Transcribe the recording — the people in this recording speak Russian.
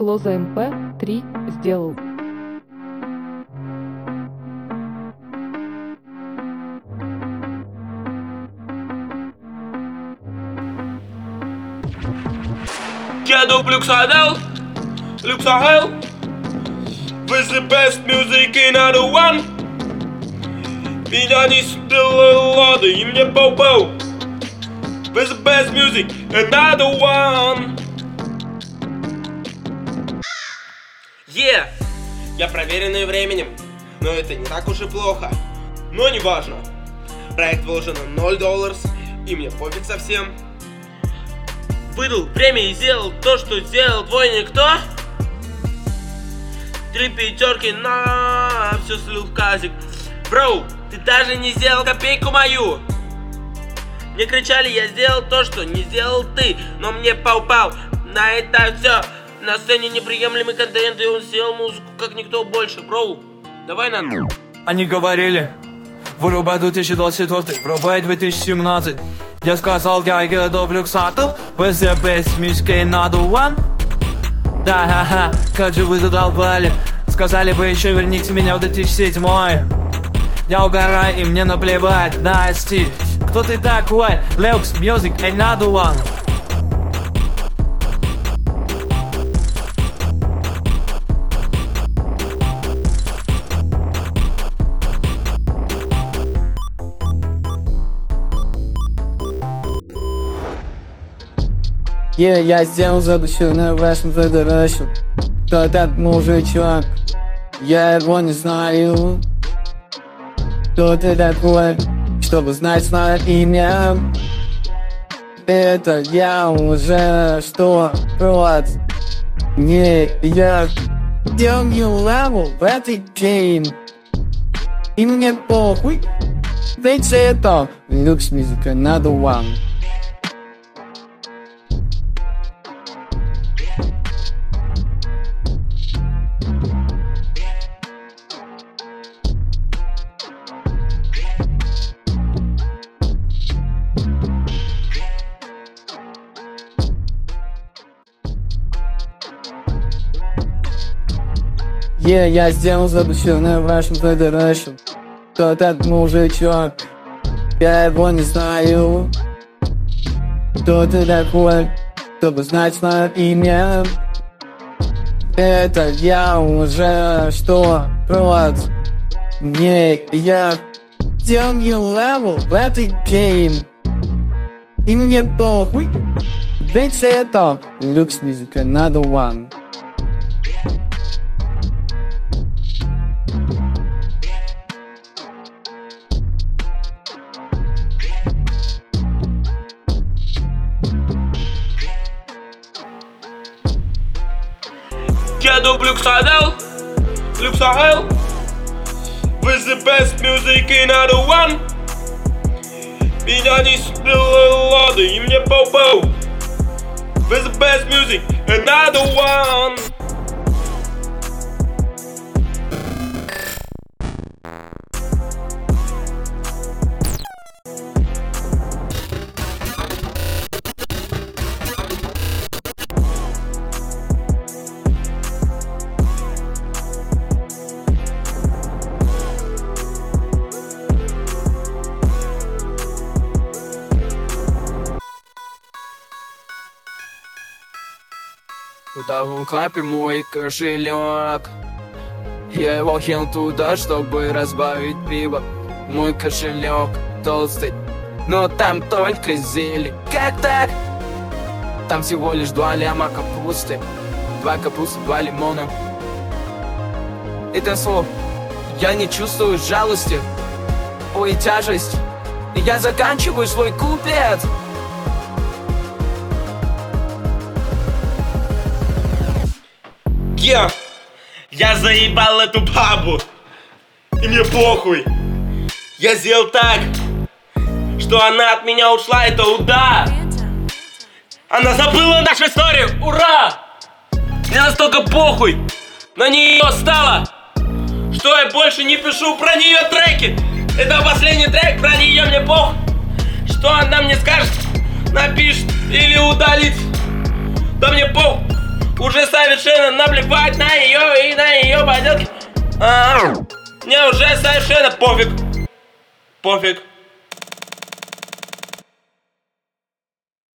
Лоза МП3 сделал. Еду в Люксадел, with the best music in other one. Меня не сделал лады, и мне пау-пау. With the best music, another one. Я проверенный временем, но это не так уж и плохо. Но не важно. Проект вложено $0, и мне пофиг совсем. Выдал время и сделал то, что сделал твой никто. 3 пятерки на все слил в казик. Броу, ты даже не сделал копейку мою. Мне кричали, я сделал то, что не сделал ты. Но мне пау-пау, на это все. На сцене неприемлемый контент, и он сделал музыку как никто больше. Броу, давай на. Они говорили, вырубай 2024, врубай 2017. Я сказал, я еду в Люксатл, with the best music another one. Да, ха-ха, как же вы задолбали. Сказали бы еще верните меня в 2007. Я угораю, и мне наплевать, да, Стив. Кто ты такой? Lux Music another one. Я сделал задачу на вашем задачу. Кто этот мужичок? Я его не знаю. Кто ты такой, чтобы знать свое имя? Это я уже что? Вот. Не, я делал левел в этой game. И мне похуй. Ведь это Lux Music another one. Я сделал задачу на вашем задачу. Кто этот мужичок? Я его не знаю. Кто ты такой, чтобы знать свое имя? Это я уже что? Вот. Не, я делал левел в этой game. И мне похуй. Ведь это Lux Music another one. Еду в Люксадел, with the best music in other one. Меня не сделал лады, и мне пау-пау. With the best music, another one. В том клапе мой кошелек. Я его хил туда, чтобы разбавить пиво. Мой кошелек толстый, но там только зелень. Как так? Там всего лишь 2 ляма капусты, 2 капусты, 2 лимона. Это слово. Я не чувствую жалости, ой, тяжесть. И я заканчиваю свой куплет. Я заебал эту бабу, и мне похуй. Я сделал так, что она от меня ушла, это удар. Она забыла нашу историю, ура! Мне настолько похуй на нее стало, что я больше не пишу про нее треки. Это последний трек, про нее мне похуй. Что она мне скажет, напишет или удалит. Да мне похуй. Уже совершенно наплевать на нее и на ее поделки. Мне уже совершенно пофиг. Пофиг.